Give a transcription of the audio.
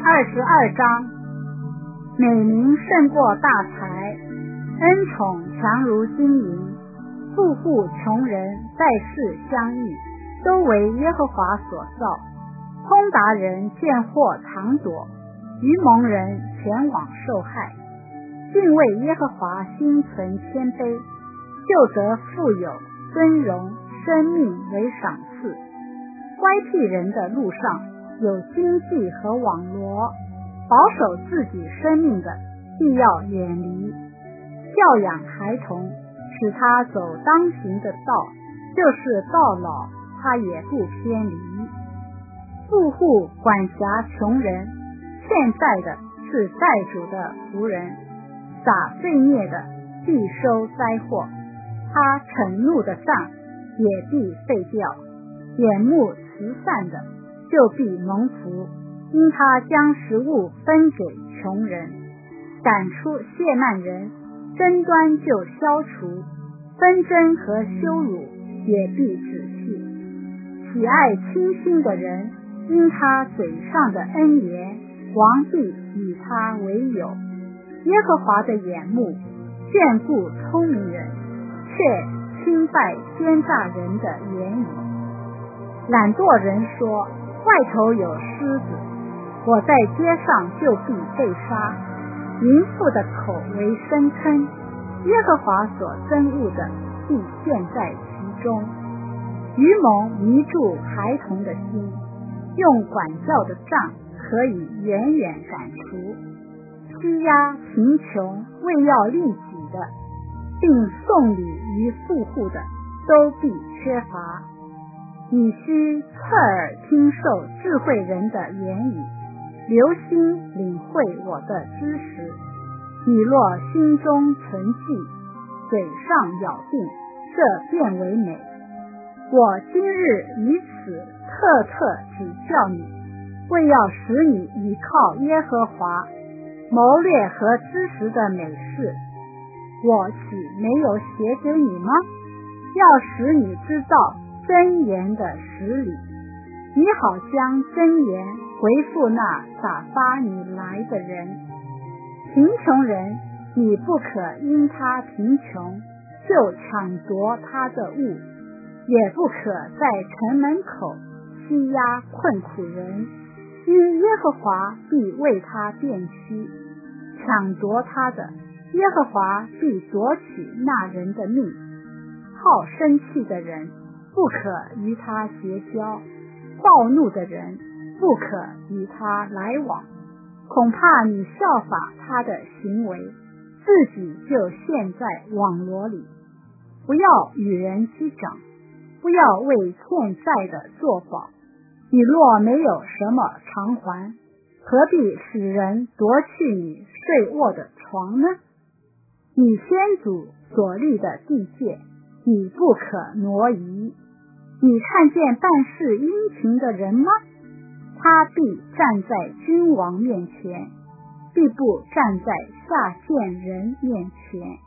22章，美名胜过大财，恩宠强如金银，富户穷人在世相遇，都为耶和华所造。通达人见祸藏躲，愚蒙人前往受害。敬畏耶和华，心存谦卑，就得富有尊荣，生命为赏赐。乖僻人的路上有经济和网罗，保守自己生命的必要远离。教养孩童，使他走当行的道，就是到老他也不偏离。富户管辖穷人，欠债的是债主的仆人，撒罪孽的必收灾祸。他惩怒的杖也必废掉，眼目慈善的就必蒙福，因他将食物分给穷人。赶出亵慢人，争端就消除，纷争和羞辱也必止息。喜爱清心的人，因他嘴上的恩言，王必与他为友。耶和华的眼目眷顾聪明人，却轻拜奸诈人的言语。懒惰人说，外头有狮子，我在街上就必被杀。淫妇的口为深坑，耶和华所憎恶的必陷在其中。愚蒙迷住孩童的心，用管教的杖可以远远赶除。欺压贫穷为要利己的，并送礼于富户的，都必缺乏。你须侧耳听受智慧人的言语，留心领会我的知识。你若心中存记，嘴上咬定，这便为美。我今日于此特指教你，为要使你倚靠耶和华，谋略和知识的美事。我岂没有写给你吗？要使你知道真言的实理，你好将真言回复那打发你来的人。贫穷人，你不可因他贫穷就抢夺他的物，也不可在城门口欺压困苦人，因耶和华必为他辩屈。抢夺他的，耶和华必夺取那人的命。好生气的人，不可与他结交，暴怒的人不可与他来往，恐怕你效法他的行为，自己就陷在网罗里。不要与人击掌，不要为欠债的作保。你若没有什么偿还，何必使人夺去你睡卧的床呢？你先祖所立的地界，你不可挪移。你看见办事殷勤的人吗？他必站在君王面前，必不站在下贱人面前。